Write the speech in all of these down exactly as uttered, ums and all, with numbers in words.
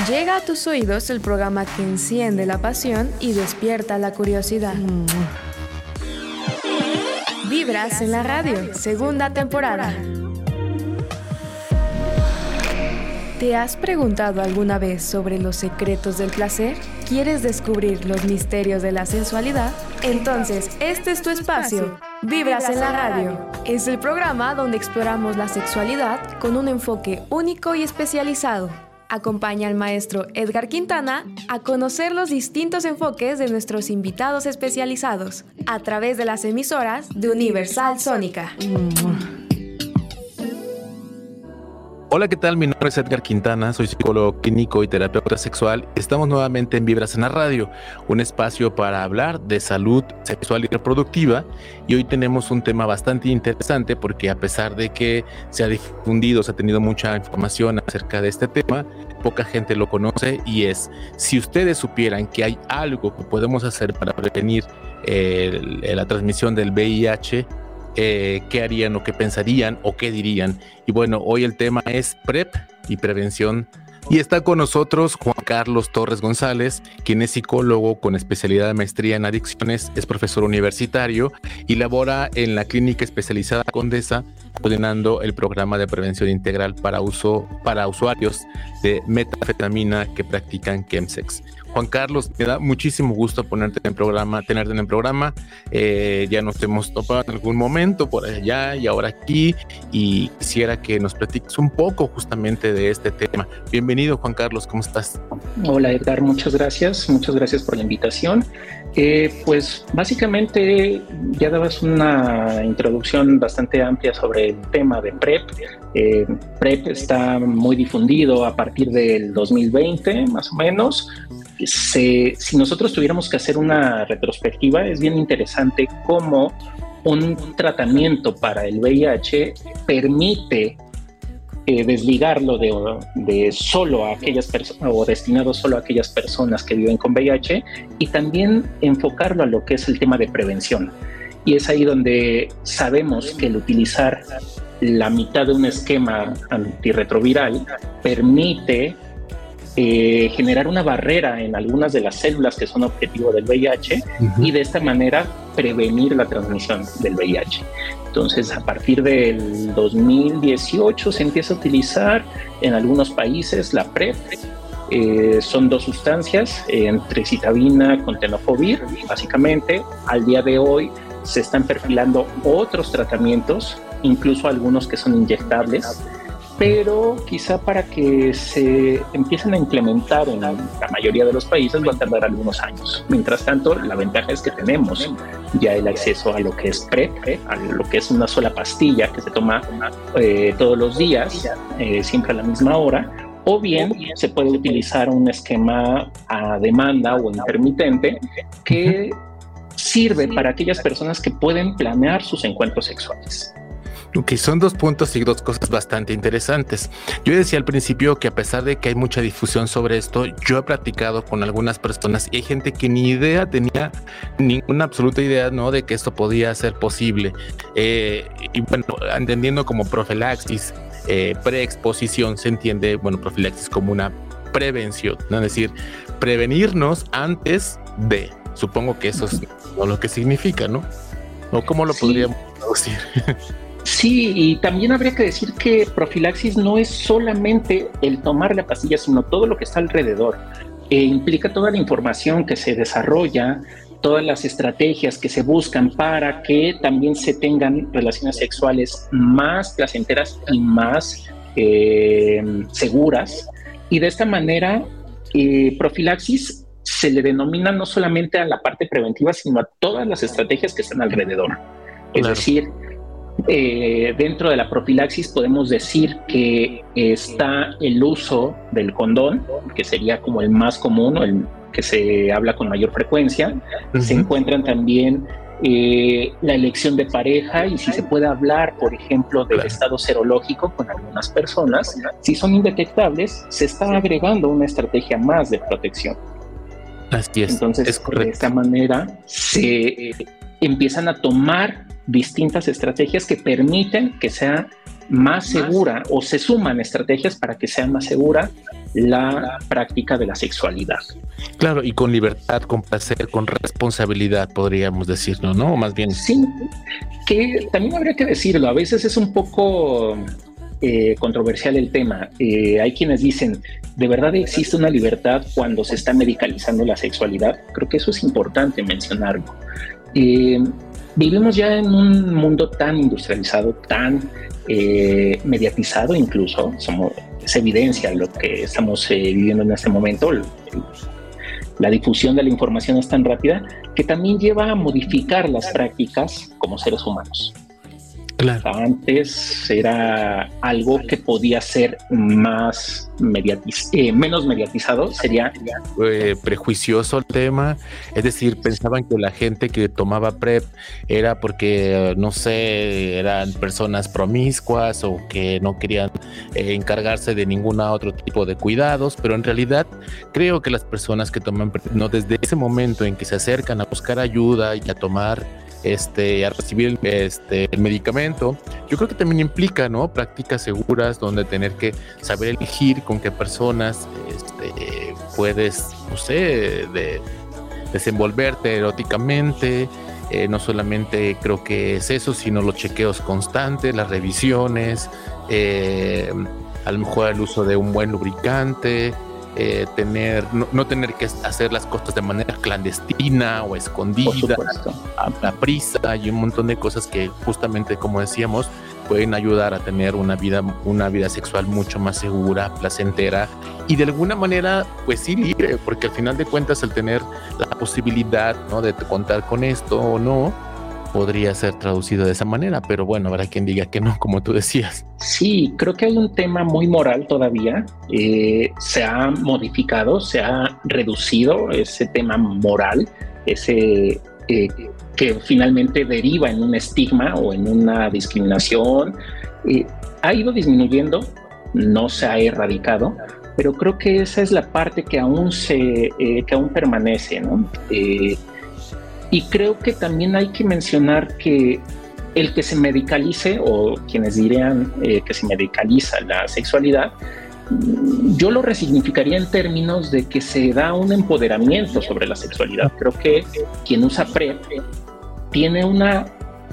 Llega a tus oídos el programa que enciende la pasión y despierta la curiosidad. Vibras en la radio, segunda temporada. ¿Te has preguntado alguna vez sobre los secretos del placer? ¿Quieres descubrir los misterios de la sensualidad? Entonces, este es tu espacio. Vibras en la radio. Es el programa donde exploramos la sexualidad con un enfoque único y especializado. Acompaña al maestro Edgar Quintana a conocer los distintos enfoques de nuestros invitados especializados a través de las emisoras de Universal Sónica. Hola, ¿qué tal? Mi nombre es Edgar Quintana, soy psicólogo clínico y terapeuta sexual. Estamos nuevamente en Vibras en la Radio, un espacio para hablar de salud sexual y reproductiva. Y hoy tenemos un tema bastante interesante porque a pesar de que se ha difundido, se ha tenido mucha información acerca de este tema, poca gente lo conoce y es, si ustedes supieran que hay algo que podemos hacer para prevenir el, la transmisión del V I H, Eh, qué harían o qué pensarían o qué dirían. Y bueno, hoy el tema es PrEP y prevención. Y está con nosotros Juan Carlos Torres González, quien es psicólogo con especialidad de maestría en adicciones, es profesor universitario y labora en la clínica especializada Condesa, coordinando el programa de prevención integral para uso para usuarios de metanfetamina que practican chemsex. Juan Carlos, me da muchísimo gusto ponerte en el programa, tenerte en el programa. Eh, ya nos hemos topado en algún momento por allá y ahora aquí, y quisiera que nos platiques un poco justamente de este tema. Bienvenido, Juan Carlos, ¿cómo estás? Hola, Edgar, muchas gracias, muchas gracias por la invitación. Eh, pues básicamente ya dabas una introducción bastante amplia sobre el tema de PrEP. Eh, PrEP está muy difundido a partir del dos mil veinte, más o menos. Se, si nosotros tuviéramos que hacer una retrospectiva, es bien interesante cómo un tratamiento para el V I H permite eh, desligarlo de, de solo a aquellas personas o destinado solo a aquellas personas que viven con V I H y también enfocarlo a lo que es el tema de prevención. Y es ahí donde sabemos que el utilizar la mitad de un esquema antirretroviral permite Eh, generar una barrera en algunas de las células que son objetivo del V I H uh-huh. y de esta manera prevenir la transmisión del V I H. Entonces, a partir del dos mil dieciocho se empieza a utilizar en algunos países la PrEP. Eh, son dos sustancias, eh, entrecitavina con tenofovir. Básicamente, al día de hoy se están perfilando otros tratamientos, incluso algunos que son inyectables, pero quizá para que se empiecen a implementar en la mayoría de los países va a tardar algunos años. Mientras tanto, la ventaja es que tenemos ya el acceso a lo que es PrEP, a lo que es una sola pastilla que se toma eh, todos los días, eh, siempre a la misma hora, o bien se puede utilizar un esquema a demanda o intermitente que sirve para aquellas personas que pueden planear sus encuentros sexuales. Ok, son dos puntos y dos cosas bastante interesantes. Yo decía al principio que a pesar de que hay mucha difusión sobre esto, yo he platicado con algunas personas y hay gente que ni idea tenía, ninguna absoluta idea, ¿no?, de que esto podía ser posible. Eh, y bueno, entendiendo como profilaxis, eh, preexposición, se entiende, bueno, profilaxis como una prevención, ¿no? Es decir, prevenirnos antes de, supongo que eso es lo que significa, ¿no? ¿O cómo lo sí. podríamos traducir? Sí, y también habría que decir que profilaxis no es solamente el tomar la pastilla, sino todo lo que está alrededor. Eh, implica toda la información que se desarrolla, todas las estrategias que se buscan para que también se tengan relaciones sexuales más placenteras y más eh, seguras. Y de esta manera, eh, profilaxis se le denomina no solamente a la parte preventiva, sino a todas las estrategias que están alrededor. Es claro. decir, Eh, dentro de la profilaxis podemos decir que está el uso del condón, que sería como el más común, o el que se habla con mayor frecuencia. Uh-huh. Se encuentran también eh, la elección de pareja y si se puede hablar, por ejemplo, del claro. estado serológico con algunas personas. Si son indetectables, se está agregando una estrategia más de protección. Así es. Entonces, es correcto. De esta manera se eh, empiezan a tomar distintas estrategias que permiten que sea más segura, o se suman estrategias para que sea más segura la práctica de la sexualidad. Claro, y con libertad, con placer, con responsabilidad, podríamos decirlo, ¿no? O más bien. Sí, que también habría que decirlo, a veces es un poco eh, controversial el tema. Eh, hay quienes dicen, ¿de verdad existe una libertad cuando se está medicalizando la sexualidad? Creo que eso es importante mencionarlo. Eh, vivimos ya en un mundo tan industrializado, tan eh, mediatizado incluso, somos, es evidencia lo que estamos eh, viviendo en este momento. El, el, la difusión de la información es tan rápida que también lleva a modificar las prácticas como seres humanos. Claro. Antes era algo que podía ser más mediatiz eh, menos mediatizado, sería eh, prejuicioso el tema, es decir, pensaban que la gente que tomaba PrEP era porque, no sé, eran personas promiscuas o que no querían eh, encargarse de ningún otro tipo de cuidados, pero en realidad creo que las personas que toman PrEP, no, desde ese momento en que se acercan a buscar ayuda y a tomar Este, a recibir este, el medicamento, yo creo que también implica, ¿no?, prácticas seguras donde tener que saber elegir con qué personas este, puedes, no sé, de, desenvolverte eróticamente. Eh, no solamente creo que es eso, sino los chequeos constantes, las revisiones, eh, a lo mejor el uso de un buen lubricante. Eh, tener no, no tener que hacer las cosas de manera clandestina o escondida, a la prisa, y un montón de cosas que justamente, como decíamos, pueden ayudar a tener una vida una vida sexual mucho más segura, placentera y de alguna manera pues sí libre, porque al final de cuentas el tener la posibilidad, ¿no?, de contar con esto o no podría ser traducido de esa manera, pero bueno, habrá quien diga que no, como tú decías. Sí, creo que hay un tema muy moral todavía. Eh, se ha modificado, se ha reducido ese tema moral, ese eh, que finalmente deriva en un estigma o en una discriminación. Eh, ha ido disminuyendo, no se ha erradicado, pero creo que esa es la parte que aún se, eh, que aún permanece, ¿no? Eh, Y creo que también hay que mencionar que el que se medicalice, o quienes dirían eh, que se medicaliza la sexualidad, yo lo resignificaría en términos de que se da un empoderamiento sobre la sexualidad. Creo que quien usa PrEP tiene una,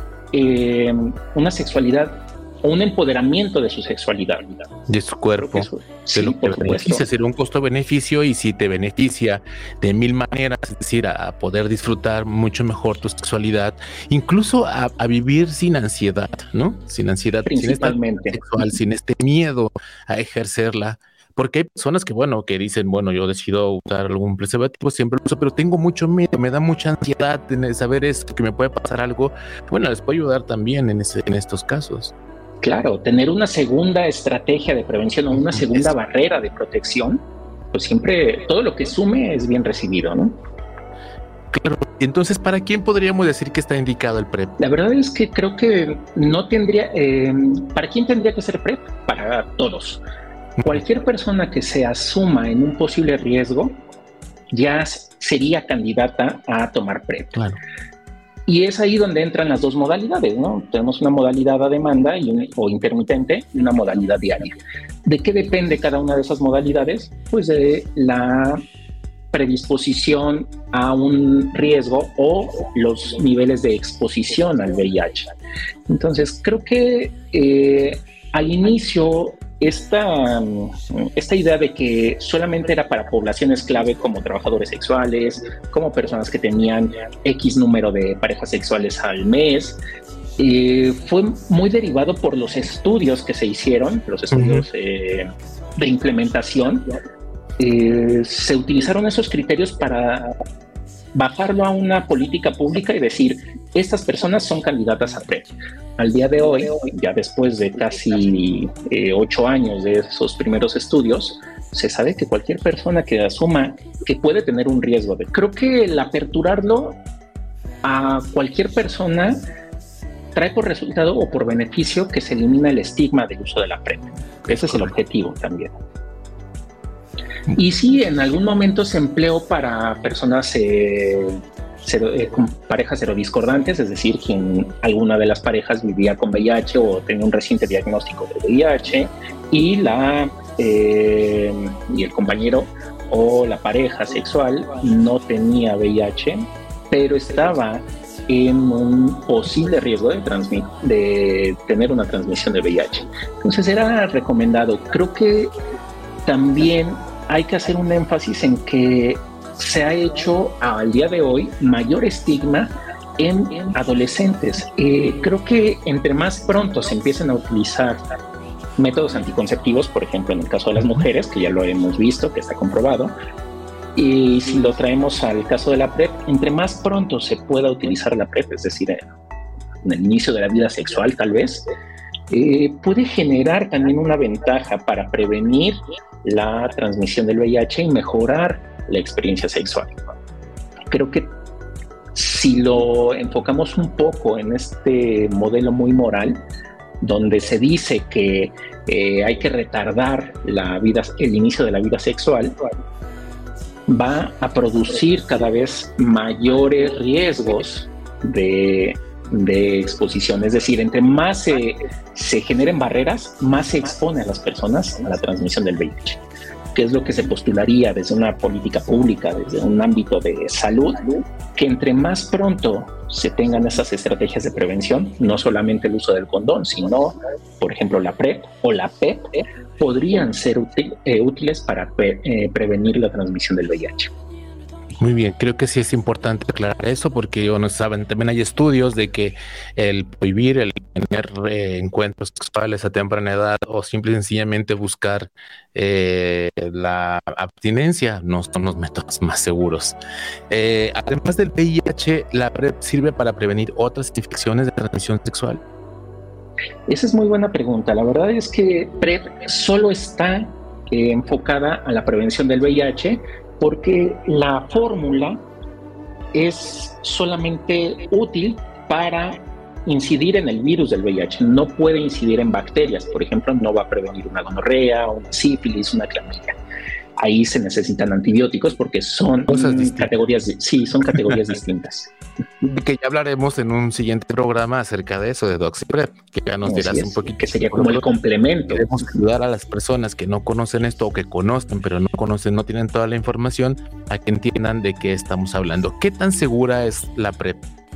eh, una sexualidad o un empoderamiento de su sexualidad. De su cuerpo. Eso, sí, de lo que por beneficia, sería un costo-beneficio, y si te beneficia de mil maneras, es decir, a, a poder disfrutar mucho mejor tu sexualidad, incluso a, a vivir sin ansiedad, ¿no? Sin ansiedad, principalmente. Sin, sexual, sin este miedo a ejercerla. Porque hay personas que, bueno, que dicen, bueno, yo decido usar algún preservativo, siempre lo uso, pero tengo mucho miedo, me da mucha ansiedad de saber esto, que me puede pasar algo. Bueno, les puede ayudar también en, ese, en estos casos. Claro, tener una segunda estrategia de prevención o una segunda es. barrera de protección, pues siempre todo lo que sume es bien recibido, ¿no? Claro, entonces, ¿para quién podríamos decir que está indicado el PrEP? La verdad es que creo que no tendría, eh, ¿para quién tendría que ser PrEP? Para todos. Cualquier persona que se asuma en un posible riesgo ya sería candidata a tomar PrEP. Claro. Y es ahí donde entran las dos modalidades, ¿no? Tenemos una modalidad a demanda y un, o intermitente y una modalidad diaria. ¿De qué depende cada una de esas modalidades? Pues de la predisposición a un riesgo o los niveles de exposición al V I H. Entonces, creo que eh, al inicio Esta, esta idea de que solamente era para poblaciones clave como trabajadores sexuales, como personas que tenían X número de parejas sexuales al mes, eh, fue muy derivado por los estudios que se hicieron, los estudios uh-huh. eh, de implementación. Eh, se utilizaron esos criterios para bajarlo a una política pública y decir, estas personas son candidatas a PrEP. Al día de hoy, ya después de casi eh, ocho años de esos primeros estudios, se sabe que cualquier persona que asuma que puede tener un riesgo de... Creo que el aperturarlo a cualquier persona trae por resultado o por beneficio que se elimina el estigma del uso de la PrEP. Ese es el objetivo también. Y sí, en algún momento se empleó para personas eh, cero, eh, con parejas serodiscordantes, es decir, quien alguna de las parejas vivía con V I H o tenía un reciente diagnóstico de V I H, y la eh, y el compañero o la pareja sexual no tenía V I H, pero estaba en un posible riesgo de, transmit- de tener una transmisión de V I H. Entonces era recomendado. Creo que también hay que hacer un énfasis en que se ha hecho al día de hoy mayor estigma en adolescentes. Eh, creo que entre más pronto se empiecen a utilizar métodos anticonceptivos, por ejemplo, en el caso de las mujeres, que ya lo hemos visto, que está comprobado, y si lo traemos al caso de la PrEP, entre más pronto se pueda utilizar la PrEP, es decir, en el inicio de la vida sexual tal vez, eh, puede generar también una ventaja para prevenir la transmisión del V I H y mejorar la experiencia sexual. Creo que si lo enfocamos un poco en este modelo muy moral, donde se dice que eh, hay que retardar la vida, el inicio de la vida sexual, va a producir cada vez mayores riesgos de, de exposición. Es decir, entre más se, se generen barreras, más se expone a las personas a la transmisión del V I H. ¿Qué es lo que se postularía desde una política pública, desde un ámbito de salud? Que entre más pronto se tengan esas estrategias de prevención, no solamente el uso del condón, sino, por ejemplo, la PrEP o la PEP, podrían ser útil, eh, útiles para pre, eh, prevenir la transmisión del V I H. Muy bien, creo que sí es importante aclarar eso porque, bueno, saben, también hay estudios de que el prohibir el tener eh, encuentros sexuales a temprana edad o simple y sencillamente buscar eh, la abstinencia no son los métodos más seguros. Eh, además del V I H, ¿la PrEP sirve para prevenir otras infecciones de transmisión sexual? Esa es muy buena pregunta. La verdad es que PrEP solo está eh, enfocada a la prevención del V I H, porque la fórmula es solamente útil para incidir en el virus del V I H, no puede incidir en bacterias. Por ejemplo, no va a prevenir una gonorrea, una sífilis, una clamidia. Ahí se necesitan antibióticos porque son cosas categorías, sí, son categorías distintas. Que ya hablaremos en un siguiente programa acerca de eso, de DoxyPrep, que ya nos dirás un poquito. Que sería como el complemento. Queremos ayudar a las personas que no conocen esto o que conocen, pero no conocen, no tienen toda la información, a que entiendan de qué estamos hablando. ¿Qué tan segura es la PrEP?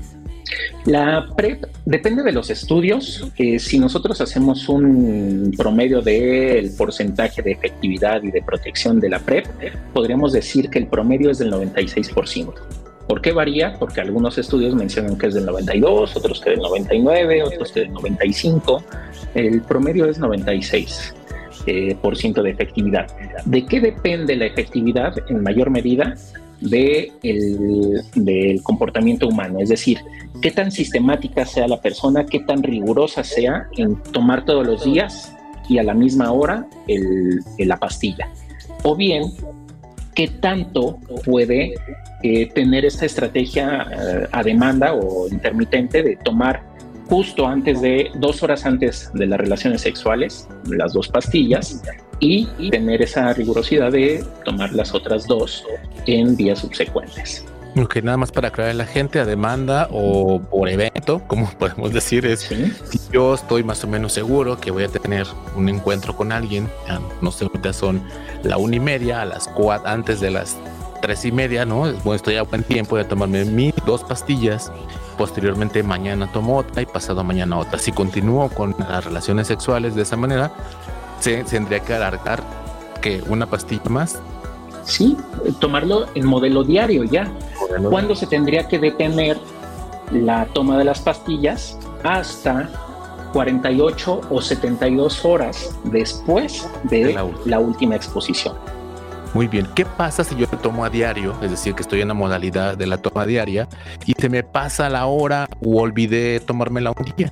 La PrEP depende de los estudios. Eh, si nosotros hacemos un promedio del porcentaje de efectividad y de protección de la PrEP, podríamos decir que el promedio es del noventa y seis por ciento. ¿Por qué varía? Porque algunos estudios mencionan que es del noventa y dos, otros que del noventa y nueve, otros que del noventa y cinco. El promedio es noventa y seis por ciento de efectividad. ¿De qué depende la efectividad en mayor medida? De el, del comportamiento humano, es decir, qué tan sistemática sea la persona, qué tan rigurosa sea en tomar todos los días y a la misma hora el, el, la pastilla, o bien qué tanto puede eh, tener esta estrategia eh, a demanda o intermitente de tomar justo antes de, dos horas antes de las relaciones sexuales, las dos pastillas, y tener esa rigurosidad de tomar las otras dos en días subsecuentes. Ok, nada más para aclarar a la gente, a demanda o por evento, como podemos decir, es ¿sí? Si yo estoy más o menos seguro que voy a tener un encuentro con alguien, no sé, ahorita son la una y media, a las cuatro, antes de las tres y media, ¿no? Bueno, estoy a buen tiempo de tomarme mis dos pastillas, posteriormente mañana tomo otra y pasado mañana otra. Si continúo con las relaciones sexuales de esa manera, se tendría que alargar que una pastilla más. Sí, tomarlo en modelo diario ya. Modelo ¿Cuándo diario. Se tendría que detener la toma de las pastillas? Hasta cuarenta y ocho o setenta y dos horas después de, de la, la última exposición. Muy bien. ¿Qué pasa si yo lo tomo a diario? Es decir, que estoy en la modalidad de la toma diaria y se me pasa la hora o olvidé tomármela un día.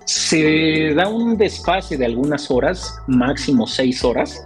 Se da un desfase de algunas horas, máximo seis horas.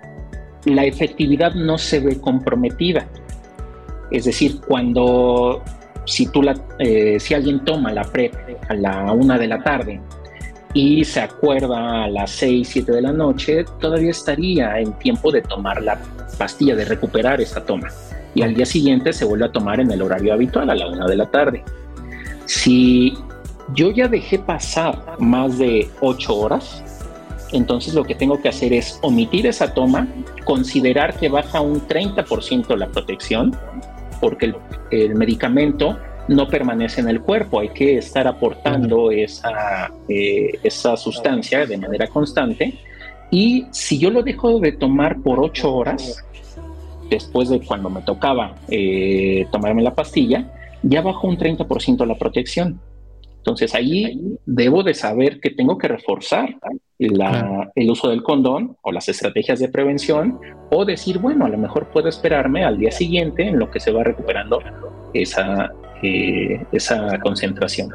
La efectividad no se ve comprometida. Es decir, cuando si, tú la, eh, si alguien toma la PrEP a la una de la tarde y se acuerda a las seis, siete de la noche, todavía estaría en tiempo de tomar la pastilla, de recuperar esa toma. Y al día siguiente se vuelve a tomar en el horario habitual, a la una de la tarde. Si yo ya dejé pasar más de ocho horas, entonces lo que tengo que hacer es omitir esa toma, considerar que baja un treinta por ciento la protección, porque el, el medicamento no permanece en el cuerpo, hay que estar aportando esa, eh, esa sustancia de manera constante, y si yo lo dejo de tomar por ocho horas, después de cuando me tocaba eh, tomarme la pastilla, ya bajó un treinta por ciento la protección. Entonces ahí debo de saber que tengo que reforzar la, el uso del condón o las estrategias de prevención, o decir, bueno, a lo mejor puedo esperarme al día siguiente en lo que se va recuperando esa, eh, esa concentración.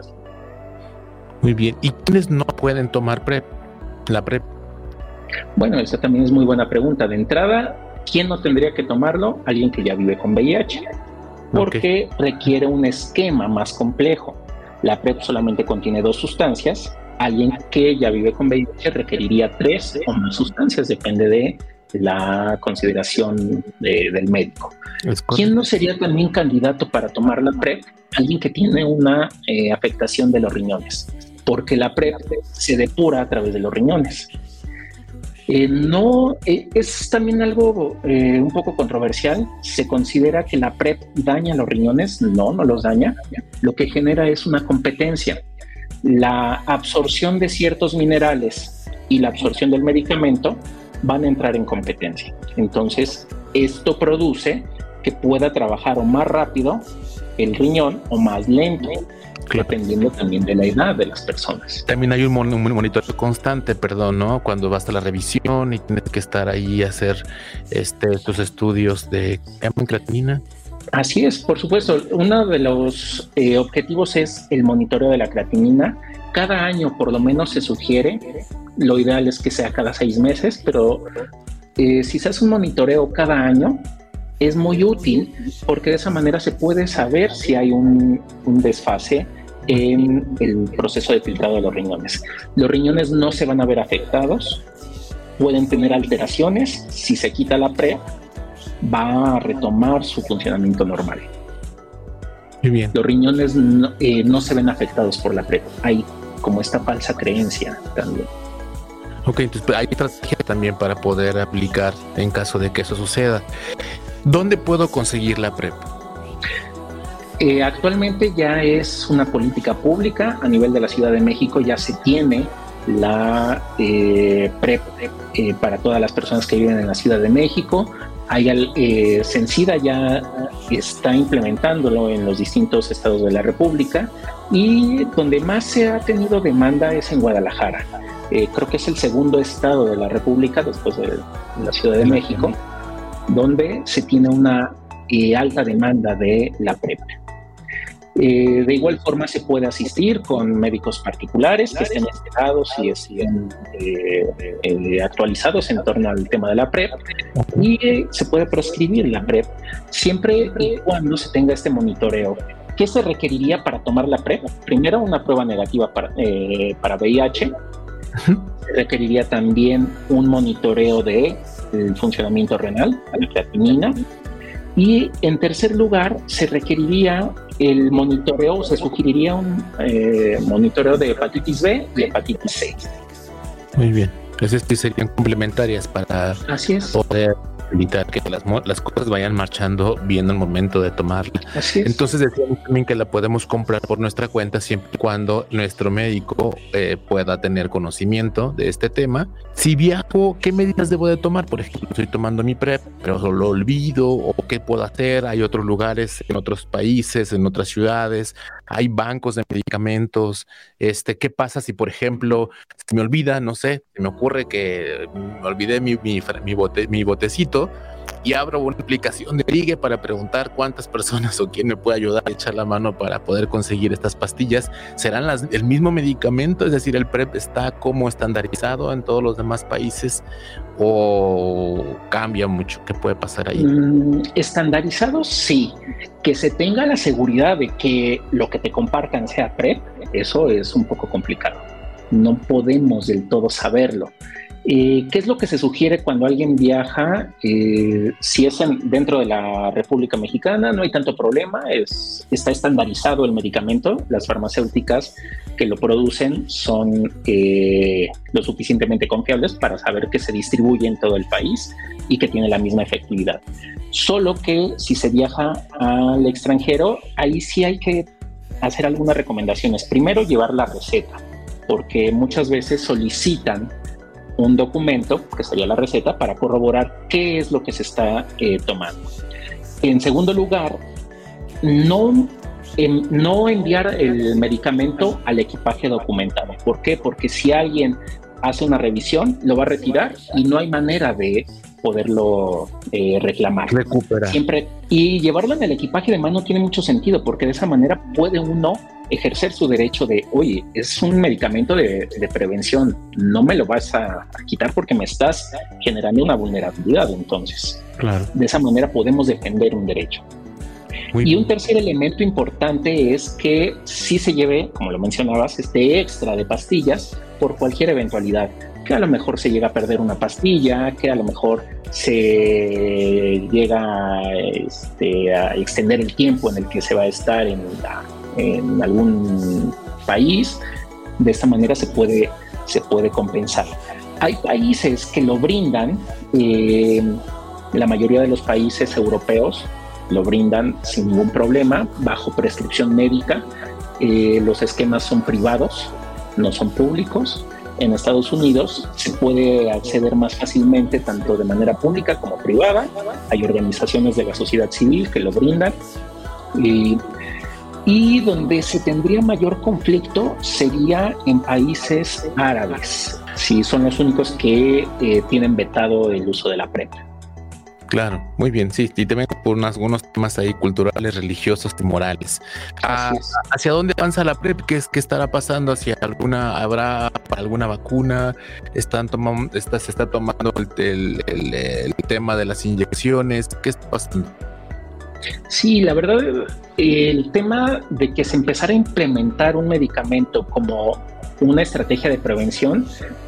Muy bien. ¿Y quiénes no pueden tomar PrEP? La PrEP. Bueno, esa también es muy buena pregunta. De entrada, ¿quién no tendría que tomarlo? Alguien que ya vive con V I H, porque okay. requiere un esquema más complejo. La PrEP solamente contiene dos sustancias. Alguien que ya vive con V I H requeriría tres o más sustancias, depende de la consideración de, del médico. ¿Quién no sería también candidato para tomar la PrEP? Alguien que tiene una eh, afectación de los riñones, porque la PrEP se depura a través de los riñones. Eh, no, eh, es también algo eh, un poco controversial. Se considera que la PrEP daña los riñones. No, no los daña. Lo que genera es una competencia. La absorción de ciertos minerales y la absorción del medicamento van a entrar en competencia. Entonces, esto produce que pueda trabajar o más rápido el riñón o más lento, claro, dependiendo también de la edad de las personas. También hay un, mon- un monitoreo constante, perdón, ¿no? Cuando vas a la revisión y tienes que estar ahí a hacer este, tus estudios de creatinina. Así es, por supuesto. Uno de los eh, objetivos es el monitoreo de la creatinina. Cada año por lo menos se sugiere, lo ideal es que sea cada seis meses, pero eh, si se hace un monitoreo cada año, es muy útil porque de esa manera se puede saber si hay un, un desfase en el proceso de filtrado de los riñones. Los riñones no se van a ver afectados, pueden tener alteraciones. Si se quita la PrEP, va a retomar su funcionamiento normal. Muy bien. Los riñones no, eh, no se ven afectados por la PrEP. Hay como esta falsa creencia también. Ok, entonces hay estrategia también para poder aplicar en caso de que eso suceda. ¿Dónde puedo conseguir la PrEP? Eh, actualmente ya es una política pública a nivel de la Ciudad de México. Ya se tiene la eh, PrEP eh, para todas las personas que viven en la Ciudad de México. Hay, eh, Cencida ya está implementándolo en los distintos estados de la República, y donde más se ha tenido demanda es en Guadalajara. Eh, creo que es el segundo estado de la República después de la Ciudad de México, donde se tiene una eh, alta demanda de la PrEP. Eh, de igual forma se puede asistir con médicos particulares que estén enterados y estén eh, eh, actualizados en torno al tema de la PrEP, y eh, se puede prescribir la PrEP siempre y cuando se tenga este monitoreo. ¿Qué se requeriría para tomar la PrEP? Primero, una prueba negativa para, eh, para V I H. Se requeriría también un monitoreo de el funcionamiento renal, la creatinina. Y en tercer lugar, se requeriría el monitoreo, se sugeriría un eh, monitoreo de hepatitis B y hepatitis C. Muy bien. Entonces sí serían complementarias para Así es. poder evitar que las, las cosas vayan marchando bien al momento de tomarla. Así es. Entonces decíamos también que la podemos comprar por nuestra cuenta siempre y cuando nuestro médico eh, pueda tener conocimiento de este tema. Si viajo, ¿qué medidas debo de tomar? Por ejemplo, estoy tomando mi PrEP, pero lo olvido, o qué puedo hacer. Hay otros lugares, en otros países, en otras ciudades, hay bancos de medicamentos. Este, ¿qué pasa si, por ejemplo, se me olvida, no sé, se me ocurre que me olvidé mi, mi, mi, bote, mi botecito, y abro una aplicación de ligue para preguntar cuántas personas o quién me puede ayudar a echar la mano para poder conseguir estas pastillas? ¿Serán las, el mismo medicamento? Es decir, ¿el PrEP está como estandarizado en todos los demás países o cambia mucho? ¿Qué puede pasar ahí? Mm, estandarizado, sí. Que se tenga la seguridad de que lo que te compartan sea PrEP, eso es un poco complicado. No podemos del todo saberlo. Eh, ¿Qué es lo que se sugiere cuando alguien viaja? Eh, si es en, dentro de la República Mexicana, no hay tanto problema, es, está estandarizado el medicamento, las farmacéuticas que lo producen son eh, lo suficientemente confiables para saber que se distribuye en todo el país y que tiene la misma efectividad. Solo que si se viaja al extranjero, ahí sí hay que hacer algunas recomendaciones. Primero, llevar la receta, porque muchas veces solicitan un documento, que sería la receta, para corroborar qué es lo que se está eh, tomando. En segundo lugar, no, en, no enviar el medicamento al equipaje documentado. ¿Por qué? Porque si alguien hace una revisión, lo va a retirar y no hay manera de poderlo eh, reclamar. Recuperar. Siempre, y llevarlo en el equipaje de mano tiene mucho sentido, porque de esa manera puede uno ejercer su derecho de, oye, es un medicamento de, de prevención, no me lo vas a, a quitar porque me estás generando una vulnerabilidad. Entonces, claro, de esa manera podemos defender un derecho. Muy y bien. Un tercer elemento importante es que sí se lleve, como lo mencionabas, este extra de pastillas por cualquier eventualidad, que a lo mejor se llega a perder una pastilla, que a lo mejor se llega este, a extender el tiempo en el que se va a estar en, la, en algún país. De esta manera se puede, se puede compensar. Hay países que lo brindan, eh, la mayoría de los países europeos lo brindan sin ningún problema, bajo prescripción médica. Eh, los esquemas son privados, no son públicos. En Estados Unidos se puede acceder más fácilmente tanto de manera pública como privada. Hay organizaciones de la sociedad civil que lo brindan. Y, y donde se tendría mayor conflicto sería en países árabes. Sí, son los únicos que eh, tienen vetado el uso de la PrEP. Claro, muy bien, sí, y también por unos, algunos temas ahí culturales, religiosos y morales. Ah, ¿hacia dónde avanza la PrEP? ¿Qué, qué estará pasando? ¿Hacia alguna, habrá alguna vacuna? ¿Están tomando, está, se está tomando el, el, el, el tema de las inyecciones? ¿Qué está pasando? Sí, la verdad, el tema de que se empezara a implementar un medicamento como una estrategia de prevención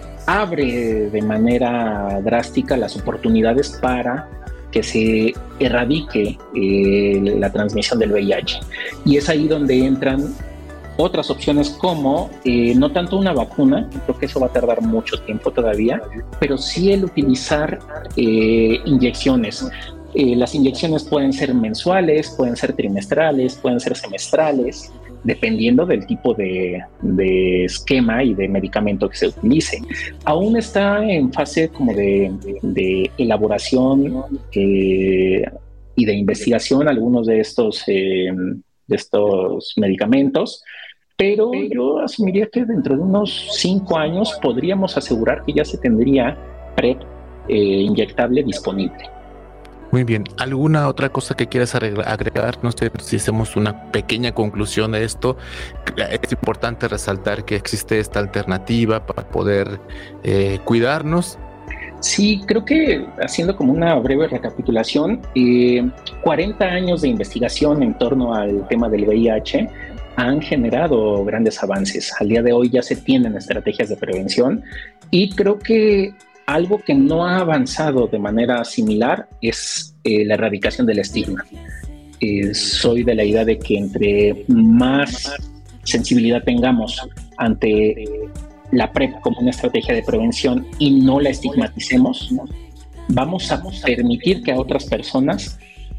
abre de manera drástica las oportunidades para que se erradique eh, la transmisión del V I H. Y es ahí donde entran otras opciones como, eh, no tanto una vacuna, creo que eso va a tardar mucho tiempo todavía, pero sí el utilizar eh, inyecciones. Eh, las inyecciones pueden ser mensuales, pueden ser trimestrales, pueden ser semestrales, dependiendo del tipo de, de esquema y de medicamento que se utilice. Aún está en fase como de, de elaboración eh, y de investigación algunos de estos, eh, de estos medicamentos, pero yo asumiría que dentro de unos cinco años podríamos asegurar que ya se tendría PrEP eh, inyectable disponible. Muy bien, ¿alguna otra cosa que quieras agregar? No sé si hacemos una pequeña conclusión de esto. Es importante resaltar que existe esta alternativa para poder eh, cuidarnos. Sí, creo que haciendo como una breve recapitulación, eh, cuarenta años de investigación en torno al tema del V I H han generado grandes avances. Al día de hoy ya se tienen estrategias de prevención y creo que algo que no ha avanzado de manera similar es eh, la erradicación del estigma. Eh, soy de la idea de que entre más sensibilidad tengamos ante la PrEP como una estrategia de prevención y no la estigmaticemos, vamos a permitir que a otras personas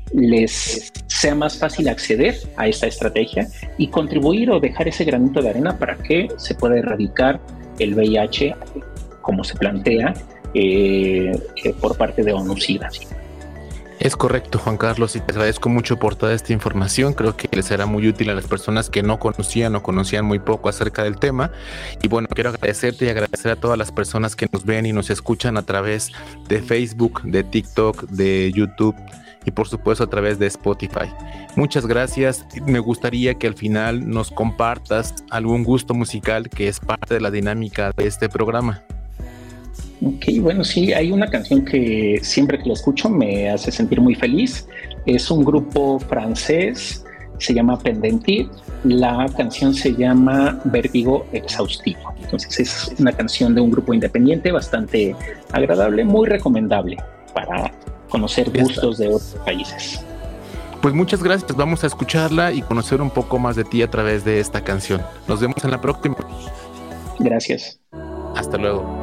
les sea más fácil acceder a esta estrategia y contribuir o dejar ese granito de arena para que se pueda erradicar el V I H como se plantea eh, eh, por parte de ONU-SIDA. Es correcto, Juan Carlos, y te agradezco mucho por toda esta información. Creo que les será muy útil a las personas que no conocían o conocían muy poco acerca del tema. Y bueno, quiero agradecerte y agradecer a todas las personas que nos ven y nos escuchan a través de Facebook, de TikTok, de YouTube y por supuesto a través de Spotify. Muchas gracias. Me gustaría que al final nos compartas algún gusto musical que es parte de la dinámica de este programa. Ok, bueno, sí, hay una canción que siempre que la escucho me hace sentir muy feliz. Es un grupo francés se llama Pendentir, la canción se llama Vértigo Exhaustivo. Entonces es una canción de un grupo independiente bastante agradable, muy recomendable para conocer gustos de otros países. Pues muchas gracias, vamos a escucharla y conocer un poco más de ti a través de esta canción. Nos vemos en la próxima. Gracias. Hasta luego.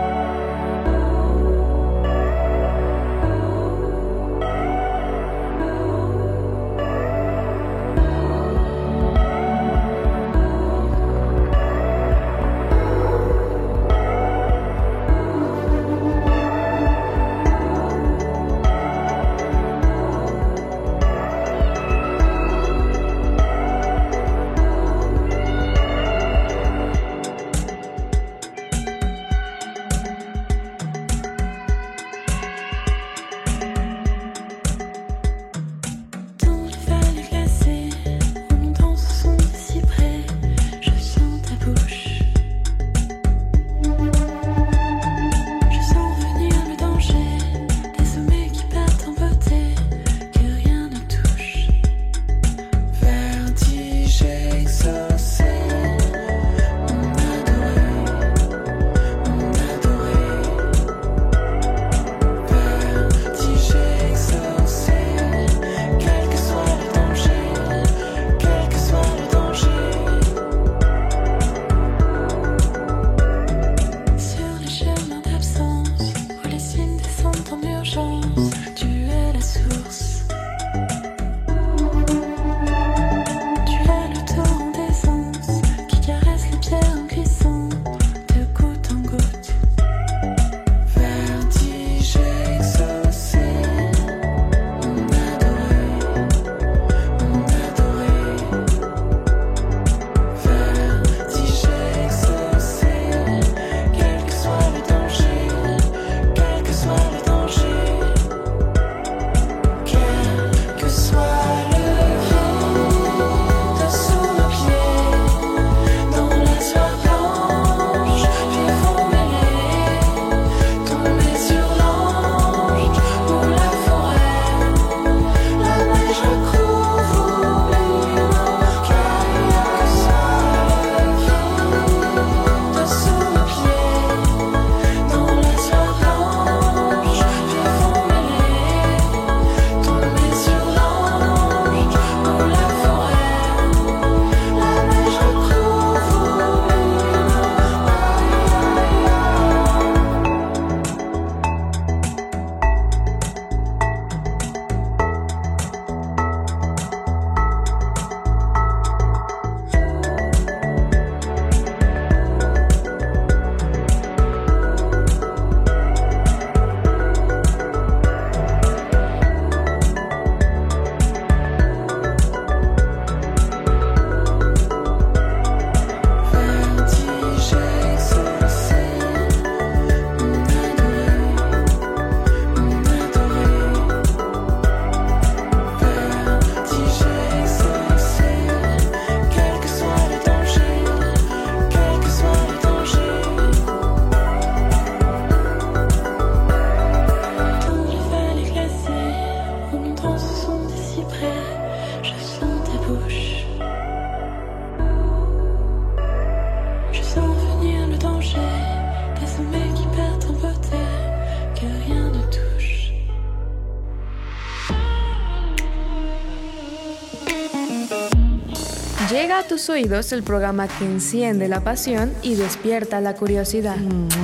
Llega a tus oídos el programa que enciende la pasión y despierta la curiosidad.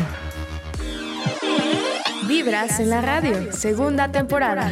Vibras en la radio, segunda temporada.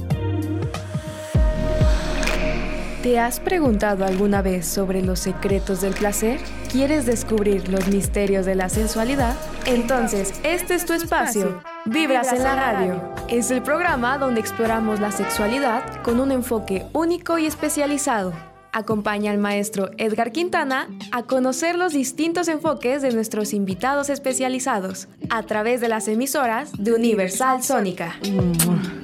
¿Te has preguntado alguna vez sobre los secretos del placer? ¿Quieres descubrir los misterios de la sensualidad? Entonces, este es tu espacio. Vibras en la radio. Es el programa donde exploramos la sexualidad con un enfoque único y especializado. Acompaña al maestro Edgar Quintana a conocer los distintos enfoques de nuestros invitados especializados a través de las emisoras de Universal Sónica.